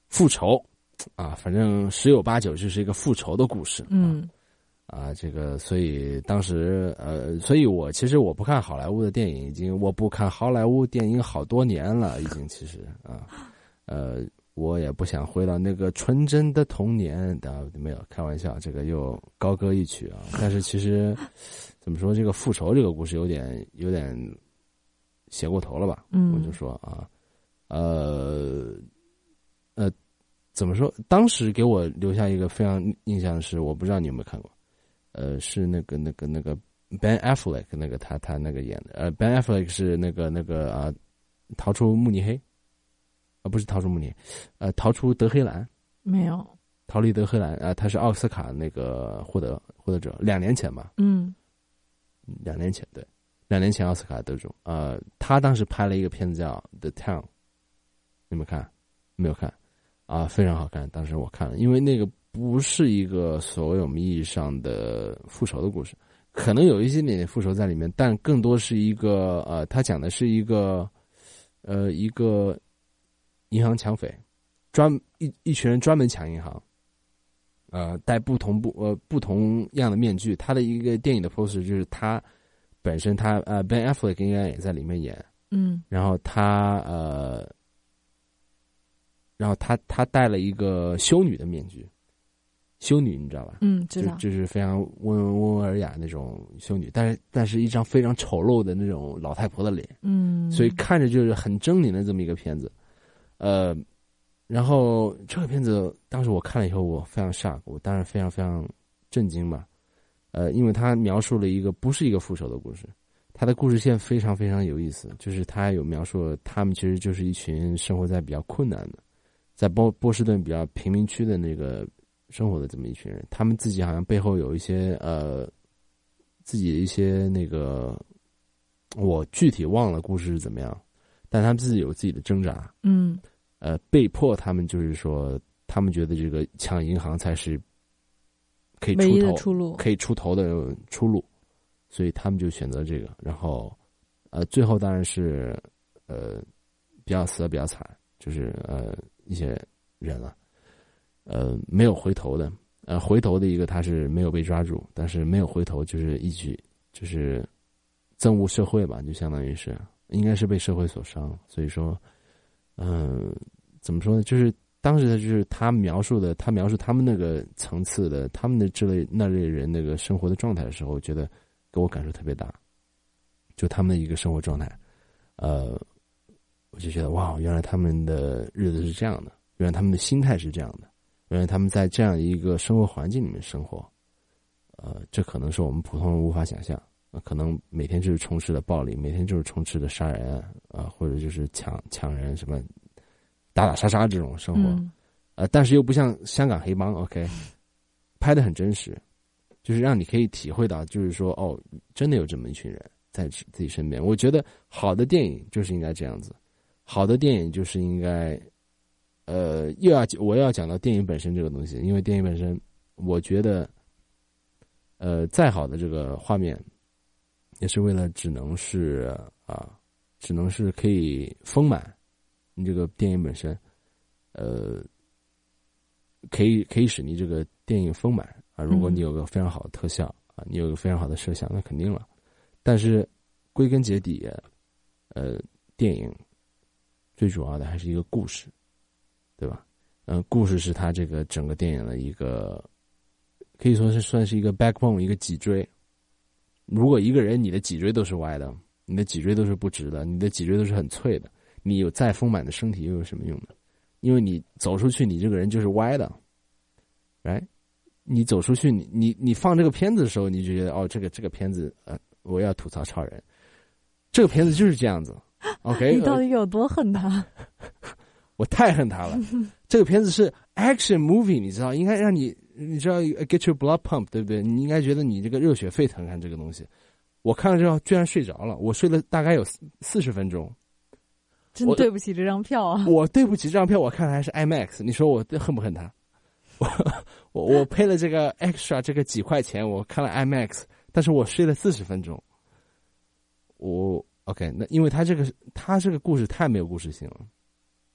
复仇啊，反正十有八九就是一个复仇的故事。 嗯啊，这个所以当时呃，所以我其实我不看好莱坞的电影，已经我不看好莱坞电影好多年了，已经其实啊，呃，我也不想回到那个纯真的童年的，没有开玩笑，这个又高歌一曲啊。但是其实怎么说，这个复仇这个故事有点有点写过头了吧？ 嗯， 我就说啊，呃呃，怎么说？当时给我留下一个非常印象的是，我不知道你有没有看过。呃，是那个、那个、那个 Ben Affleck 那个他他那个演的，呃 ，Ben Affleck 是那个那个啊，逃出慕尼黑，啊，不是逃出慕尼黑，呃，逃出德黑兰， 没有， 逃离德黑兰啊，他是奥斯卡那个获得获得者，两年前吧， 嗯， 两年前对，两年前奥斯卡得主，呃，他当时拍了一个片子叫《The Town》，你们看没有看？啊，非常好看，当时我看了，因为那个。不是一个所谓我们意义上的复仇的故事，可能有一些点点复仇在里面，但更多是一个呃，他讲的是一个呃一个银行抢匪，专一一群人专门抢银行，呃，戴不同不呃不同样的面具。他的一个电影的 poster 就是他本身他呃 Ben Affleck 应该也在里面演， 嗯， 然后他呃，然后他他戴了一个修女的面具。修女你知道吧？ 嗯，知道， 就就是非常温温文尔雅那种修女，但是但是一张非常丑陋的那种老太婆的脸， 嗯， 所以看着就是很狰狞的这么一个片子，呃，然后这个片子当时我看了以后，我非常 shock， 我当然非常非常震惊吧，呃，因为他描述了一个不是一个复仇的故事，他的故事线非常非常有意思，就是他有描述他们其实就是一群生活在比较困难的，在波波士顿比较贫民区的那个。生活的这么一群人，他们自己好像背后有一些呃，自己的一些那个，我具体忘了故事是怎么样，但他们自己有自己的挣扎， 嗯， 呃，被迫他们就是说，他们觉得这个抢银行才是可以出头、唯一的出路，可以出头的出路，所以他们就选择这个，然后呃，最后当然是呃，比较死的比较惨，就是呃一些人了。呃，没有回头的，呃，回头的一个他是没有被抓住，但是没有回头就是一举就是憎恶社会吧，就相当于是应该是被社会所伤，所以说，嗯、呃，怎么说呢？就是当时的就是他描述的，他描述他们那个层次的，他们的这类那类人那个生活的状态的时候，我觉得给我感受特别大，就他们的一个生活状态，呃，我就觉得哇，原来他们的日子是这样的，原来他们的心态是这样的。原来他们在这样一个生活环境里面生活，呃，这可能是我们普通人无法想象。呃、可能每天就是充斥的暴力，每天就是充斥的杀人啊、呃，或者就是抢抢人什么打打杀杀这种生活， 嗯、 呃，但是又不像香港黑帮 ，OK， 拍得很真实，就是让你可以体会到，就是说哦，真的有这么一群人在自己身边。我觉得好的电影就是应该这样子，好的电影就是应该。呃，又要我又要讲到电影本身这个东西，因为电影本身，我觉得，呃，再好的这个画面，也是为了只能是啊，只能是可以丰满你这个电影本身，呃，可以可以使你这个电影丰满啊。如果你有个非常好的特效啊，你有个非常好的摄像，那肯定了。但是归根结底，呃，电影最主要的还是一个故事。对吧？嗯、呃，故事是他这个整个电影的一个，可以说是算是一个 backbone， 一个脊椎。如果一个人你的脊椎都是歪的，你的脊椎都是不直的，你的脊椎都是很脆的，你有再丰满的身体又有什么用呢？因为你走出去，你这个人就是歪的，来，你走出去，你你你放这个片子的时候，你就觉得哦，这个这个片子，呃，我要吐槽超人，这个片子就是这样子。OK， 你到底有多恨他？ 我太恨他了，这个片子是 action movie， 你知道，应该让你，你知道 get your blood pump， 对不对？你应该觉得你这个热血沸腾，看这个东西。我看了之后居然睡着了，我睡了大概有四十分钟。 真对不起这张票啊！ 我对不起这张票，我看的还是 IMAX， 你说我恨不恨他？我我我赔了这个 extra 这个几块钱，我看了 IMAX， 但是我睡了四十分钟。我 OK， 那因为他这个他这个故事太没有故事性了。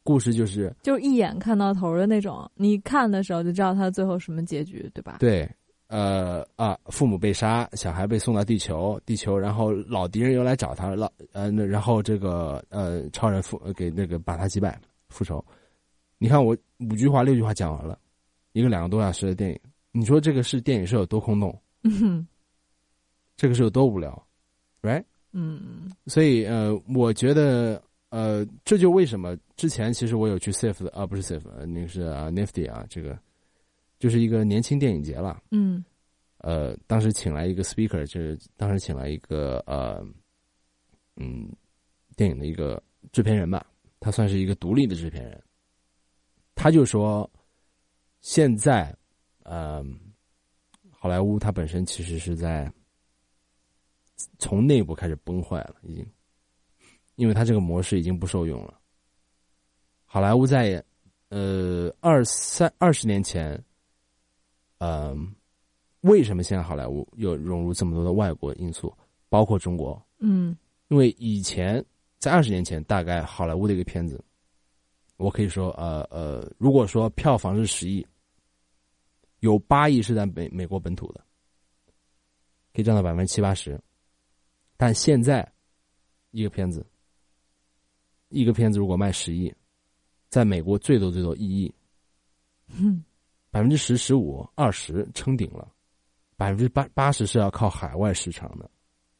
故事就是就是一眼看到头的那种，你看的时候就知道他最后什么结局，对吧？ 对，呃啊，父母被杀，小孩被送到地球，地球，然后老敌人又来找他，老呃，然后这个呃，超人复给那个把他击败，复仇。你看我五句话六句话讲完了，一个两个多小时的电影，你说这个是电影是有多空洞？ 嗯，这个是有多无聊 ，right？ 嗯， 所以呃，我觉得。呃，这就为什么之前其实我有去 S I F 的啊，不是 S I F， 那个是啊 Nifty 啊，这个就是一个年轻电影节了。 嗯， 呃，当时请来一个 speaker， 就是当时请来一个呃，嗯，电影的一个制片人吧，他算是一个独立的制片人。他就说，现在呃，好莱坞它本身其实是在从内部开始崩坏了，已经。因为它这个模式已经不受用了。好莱坞在呃二三二十年前，呃，为什么现在好莱坞又融入这么多的外国因素，包括中国？ 嗯， 因为以前在二十年前，大概好莱坞的一个片子，我可以说，呃呃，如果说票房是十亿，有八亿是在美美国本土的，可以占到百分之七八十。但现在一个片子。一个片子如果卖十亿，在美国最多最多一亿，百分之十、十五、二十撑顶了，百分之八八十是要靠海外市场的，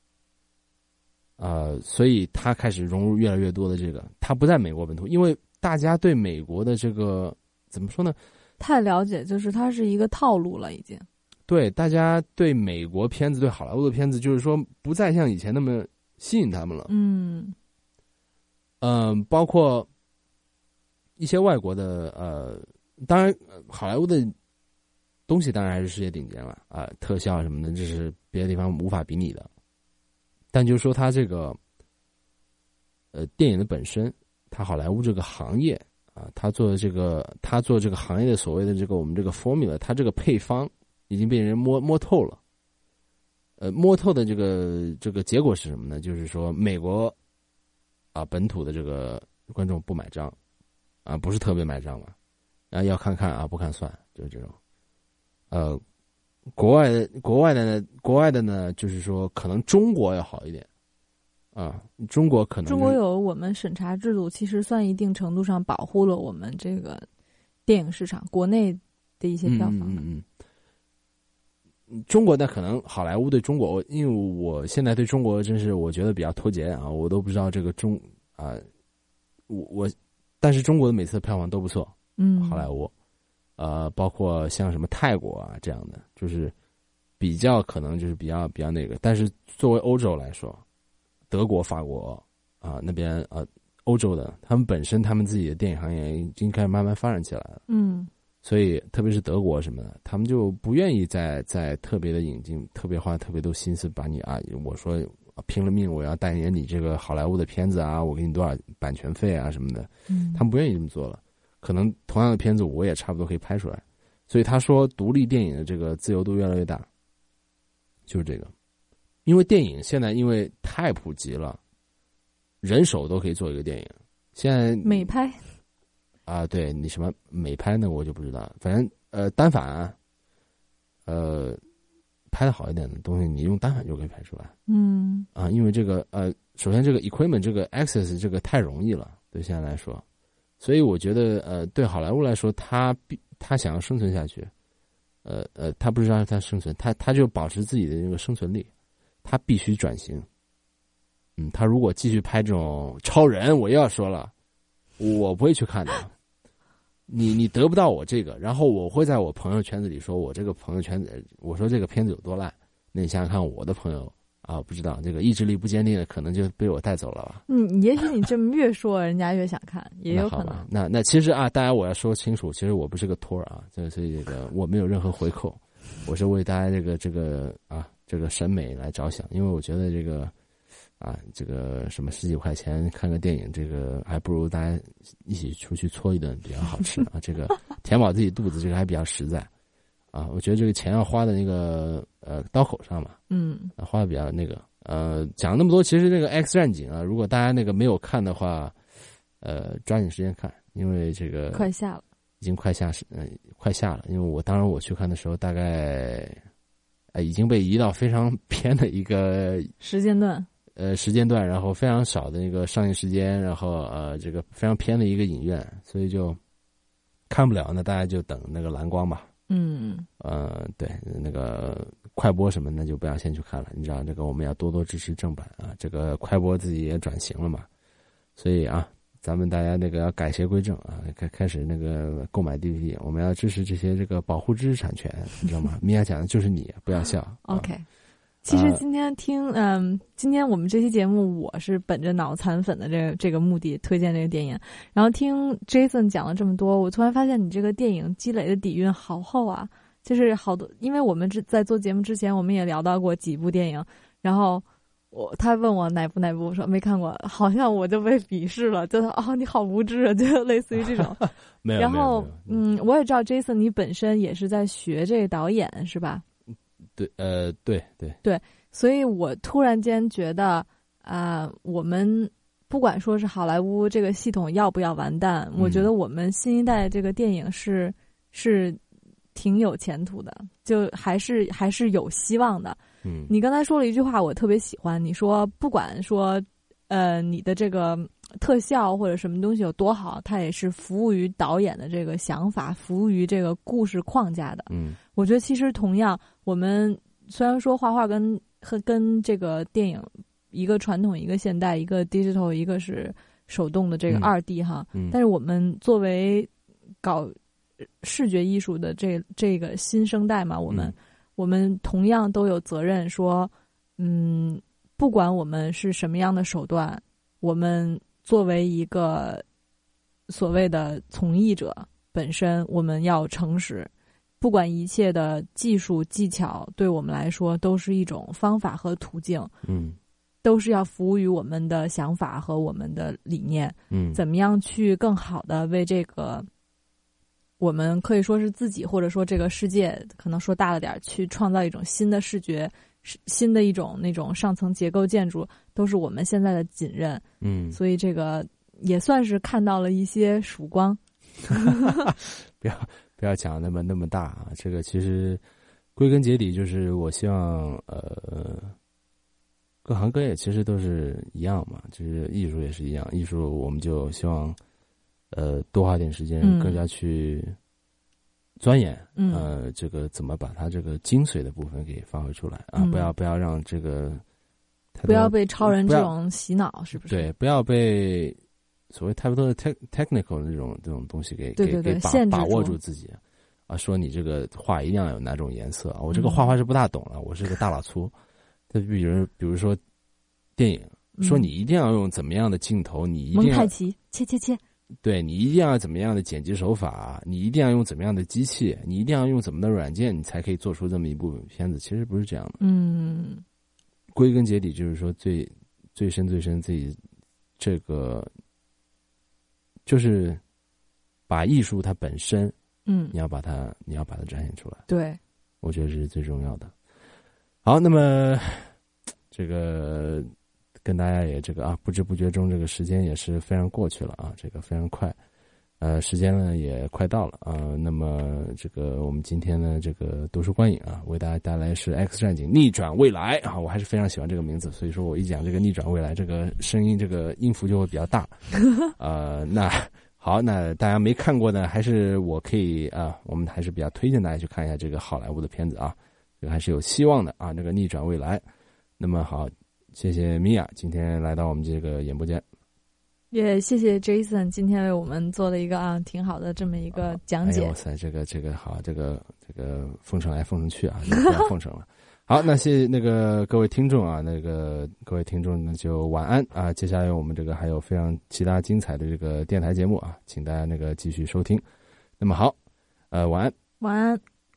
呃，所以它开始融入越来越多的这个，它不在美国本土，因为大家对美国的这个怎么说呢？ 太了解，就是它是一个套路了，已经。 对，大家对美国片子、对好莱坞的片子，就是说不再像以前那么吸引他们了。 嗯。 嗯，包括一些外国的呃，当然好莱坞的东西当然还是世界顶尖了啊、呃，特效什么的，这是别的地方无法比拟的。但就是说，它这个呃电影的本身，它好莱坞这个行业啊，它做的这个，它做这个行业的所谓的这个我们这个 formula， 它这个配方已经被人摸摸透了。呃，摸透的这个这个结果是什么呢？就是说美国。啊，本土的这个观众不买账，啊，不是特别买账嘛，啊，要看看啊，不看算，就是这种。呃，国外的国外的呢，国外的呢，就是说可能中国要好一点，啊，中国可能、就是、 中国有我们审查制度，其实算一定程度上保护了我们这个电影市场国内的一些票房的。 嗯嗯嗯。中国的可能好莱坞对中国，因为我现在对中国真是我觉得比较脱节啊，我都不知道这个中啊，我我，但是中国的每次的票房都不错， 嗯， 好莱坞，呃，包括像什么泰国啊这样的，就是比较可能就是比较比较那个，但是作为欧洲来说，德国、法国啊那边呃欧洲的，他们本身他们自己的电影行业已经开始慢慢发展起来了， 嗯。 所以，特别是德国什么的，他们就不愿意再再特别的引进，特别花特别多心思把你啊，我说拼了命我要代言你这个好莱坞的片子啊，我给你多少版权费啊什么的， 嗯， 他们不愿意这么做了。可能同样的片子我也差不多可以拍出来，所以他说独立电影的这个自由度越来越大，就是这个，因为电影现在因为太普及了，人手都可以做一个电影，现在美拍。 啊，对你什么美拍呢？我就不知道，反正呃单反、啊，呃拍的好一点的东西，你用单反就可以拍出来。 嗯啊，因为这个呃，首先这个 equipment 这个 access 这个太容易了，对现在来说，所以我觉得呃，对好莱坞来说，他必他想要生存下去，呃呃，他不是让他生存，他他就保持自己的这个生存力，他必须转型。嗯，他如果继续拍这种超人，我又要说了。我不会去看的，你你得不到我这个，然后我会在我朋友圈子里说我这个朋友圈子，我说这个片子有多烂，那你想想看，我的朋友啊，不知道这个意志力不坚定的，可能就被我带走了吧。 嗯，也许你这么越说，人家越想看，也有可能。 那那那其实啊，大家我要说清楚，其实我不是个托儿啊，这所以这个我没有任何回扣，我是为大家这个这个啊这个审美来着想，因为我觉得这个。啊，这个什么十几块钱看个电影，这个还不如大家一起出去搓一顿比较好吃啊。这个填饱自己肚子，这个还比较实在啊。我觉得这个钱要花在那个呃刀口上嘛， 嗯， 花的比较那个呃。讲了那么多，其实那个 X 战警啊，如果大家那个没有看的话，呃，抓紧时间看因为这个快下了， 已经快下是呃快下了，因为我当时我去看的时候，大概呃已经被移到非常偏的一个时间段。 呃，时间段，然后非常少的那个上映时间，然后呃，这个非常偏的一个影院，所以就看不了。那大家就等那个蓝光吧。 嗯， 呃，对，那个快播什么的就不要先去看了。你知道，这个我们要多多支持正版啊。这个快播自己也转型了嘛，所以啊，咱们大家那个要改邪归正啊，开开始那个购买 D V D， 我们要支持这些这个保护知识产权，你知道吗？米娅讲的就是你，不要笑。 OK。其实今天听，嗯，今天我们这期节目，我是本着脑残粉的这个这个目的推荐这个电影，然后听 Jason 讲了这么多，我突然发现你这个电影积累的底蕴好厚啊，就是好多，因为我们在做节目之前，我们也聊到过几部电影，然后我他问我哪部哪部，我说没看过，好像我就被鄙视了，就哦你好无知啊，就类似于这种。 没有。 然后嗯，我也知道 Jason 你本身也是在学这个导演是吧？ 对，呃，对对对，所以我突然间觉得，啊、呃，我们不管说是好莱坞这个系统要不要完蛋，嗯、我觉得我们新一代这个电影是是挺有前途的，就还是还是有希望的。 嗯， 你刚才说了一句话，我特别喜欢，你说不管说，呃，你的这个特效或者什么东西有多好，它也是服务于导演的这个想法，服务于这个故事框架的。 嗯， 我觉得其实同样，我们虽然说画画跟和跟这个电影一个传统一个现代，一个 digital 一个是手动的这个二 D 哈、 嗯嗯、 但是我们作为搞视觉艺术的这这个新生代嘛，我们、嗯、我们同样都有责任说，嗯，不管我们是什么样的手段，我们作为一个所谓的从艺者本身，我们要诚实。不管一切的技术技巧对我们来说都是一种方法和途径， 嗯， 都是要服务于我们的想法和我们的理念， 嗯， 怎么样去更好的为这个我们可以说是自己或者说这个世界，可能说大了点，去创造一种新的视觉，新的一种那种上层结构建筑，都是我们现在的紧任， 嗯， 所以这个也算是看到了一些曙光。 不要不要讲那么那么大啊！这个其实归根结底就是我希望呃，各行各业其实都是一样嘛，就是艺术也是一样，艺术我们就希望呃多花点时间，更加去钻研， 嗯、 呃，这个怎么把它这个精髓的部分给发挥出来啊！ 嗯、 不要不要让这个不要被超人这种洗脑，是不是？ 对，不要被。所谓太多的 technical 的这种这种东西给对对对给给把把握住自己啊，说你这个画一定要有哪种颜色啊，我这个画画是不大懂了，嗯、我是个大老粗。他比如比如说电影，说你一定要用怎么样的镜头，你一定要蒙太奇切切切， 对你一定要怎么样的剪辑手法，你一定要用怎么样的机器，你一定要用怎么的软件，你才可以做出这么一部片子。其实不是这样的， 嗯， 归根结底就是说最最深最深自己这个。就是把艺术它本身， 嗯， 你要把它，你要把它展现出来。 对， 我觉得这是最重要的。好，那么这个跟大家也这个啊，不知不觉中这个时间也是非常过去了啊，这个非常快。呃，时间呢也快到了啊、呃。那么这个我们今天呢这个读书观影啊，为大家带来是《X 战警：逆转未来》啊，我还是非常喜欢这个名字，所以说我一讲这个逆转未来，这个声音这个音符就会比较大。呃，那好，那大家没看过呢，还是我可以啊，我们还是比较推荐大家去看一下这个好莱坞的片子啊，这个还是有希望的啊，这个逆转未来。那么好，谢谢米娅今天来到我们这个演播间。 也谢谢 Jason 今天为我们做了一个啊挺好的这么一个讲解。 哎哇塞，这个这个好，这个这个奉承来奉承去啊，不要奉承了。好，那谢谢那个各位听众啊，那个各位听众呢就晚安啊。接下来我们这个还有非常其他精彩的这个电台节目啊，请大家那个继续收听。那么好，呃，晚安， 晚安。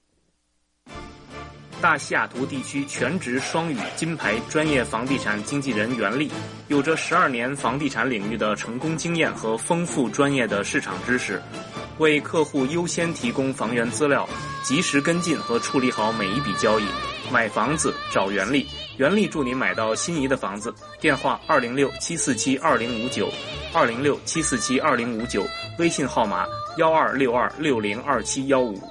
大西雅图地区全职双语金牌专业房地产经纪人袁立，有着十二年房地产领域的成功经验和丰富专业的市场知识，为客户优先提供房源资料，及时跟进和处理好每一笔交易， 买房子找袁立，袁立助您买到心仪的房子。电话二零六七四七二零五九，二零六七四七二零五九，微信号码幺二六二六零二七幺五。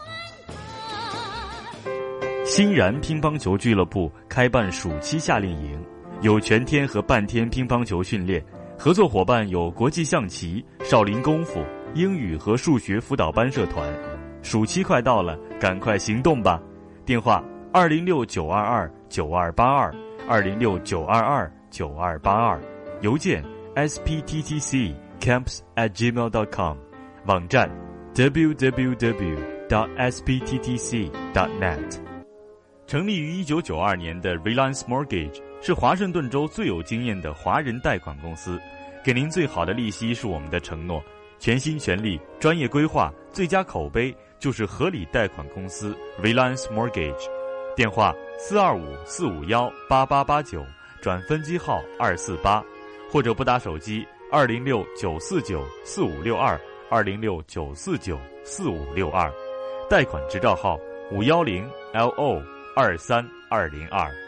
欣然乒乓球俱乐部开办暑期夏令营，有全天和半天乒乓球训练，合作伙伴有国际象棋、少林功夫、英语和数学辅导班社团。暑期快到了，赶快行动吧！电话二零六九二二九二八二，二零六九二二九二八二，邮件 s p t t c camps at gmail dot com， 网站 w w w dot s p t t c dot net。 成立于一九九二年的 Reliance Mortgage 是华盛顿州最有经验的华人贷款公司，给您最好的利息是我们的承诺，全心全力、专业规划、最佳口碑就是合理贷款公司 Reliance Mortgage。 电话四二五四五一八八八九，转分机号二四八，或者拨打手机二零六九四九四五六二，二零六九四九四五六二，贷款执照号五一零 L O 二三二零二。